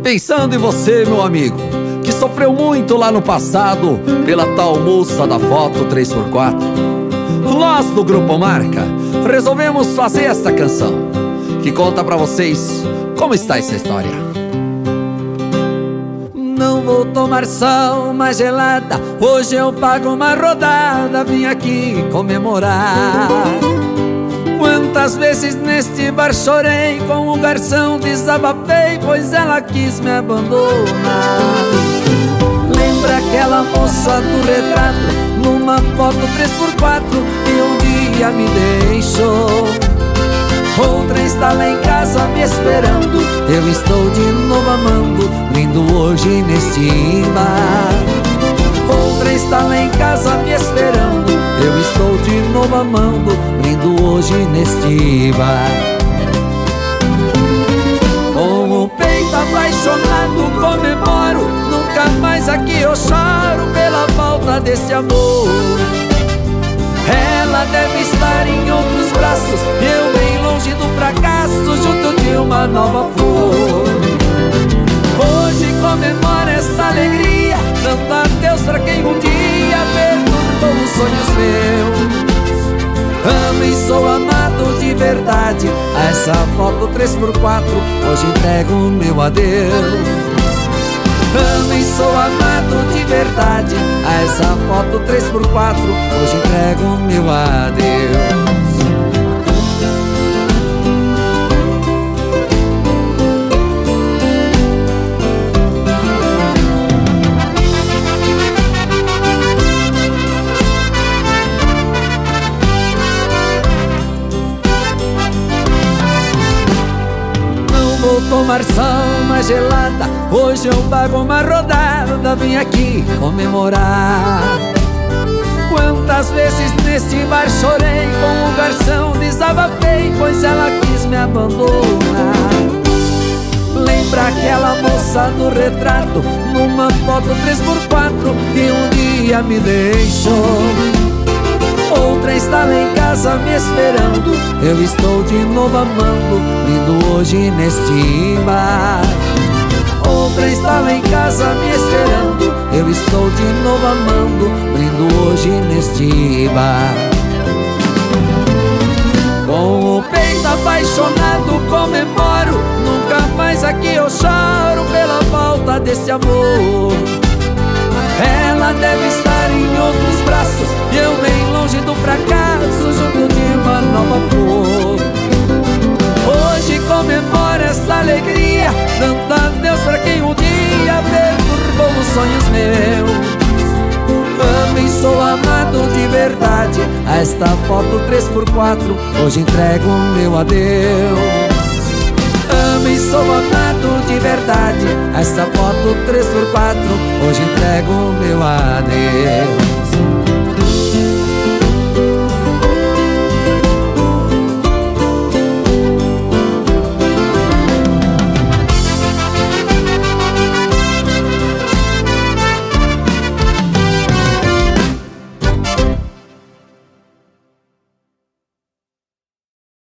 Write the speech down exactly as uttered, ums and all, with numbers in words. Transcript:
pensando em você, meu amigo, que sofreu muito lá no passado pela tal moça da foto três por quatro. Nós do Grupo Marca resolvemos fazer essa canção que conta pra vocês como está essa história. Não vou tomar sol mais gelada, hoje eu pago uma rodada, vim aqui comemorar. Quantas vezes neste bar chorei, com o garçom desabafei, pois ela quis me abandonar. Lembra aquela moça do retrato, numa foto três por quatro, que um dia me deixou. Outra está lá em casa me esperando, eu estou de novo amando, lindo hoje neste bar. Outra está lá em casa me esperando, eu estou de novo amando, lindo hoje neste bar. Com o peito apaixonado comemoro, nunca mais aqui eu choro pela falta desse amor. Ela deve estar em outros braços, eu bem longe do fracasso, junto de uma nova flor. Hoje comemora essa alegria, dando adeus pra quem um dia perturbou os sonhos meus. Amo e sou amado de verdade, a essa foto três por quatro hoje entrego o meu adeus. Amo e sou amado de verdade, a essa foto três por quatro hoje entrego o meu adeus. Vou tomar sol mais gelada, hoje eu pago uma rodada, vim aqui comemorar. Quantas vezes neste bar chorei, com o garçom desabafei, pois ela quis me abandonar. Lembra aquela moça do retrato, numa foto três por quatro, que um dia me deixou. Outra está lá em casa me esperando, eu estou de novo amando, lindo hoje neste bar. Outra está lá em casa me esperando, eu estou de novo amando, lindo hoje neste bar. Com o peito apaixonado comemoro, nunca mais aqui eu choro pela falta desse amor. Ela deve estar em outros braços, e eu bem longe do fracasso, junto de uma nova flor. Hoje comemora essa alegria, dando adeus pra quem um dia perturbou os sonhos meus. Amo e sou amado de verdade, a esta foto três por quatro hoje entrego o meu adeus. Amo e sou amado de verdade, essa foto três por quatro hoje entrego o meu adeus.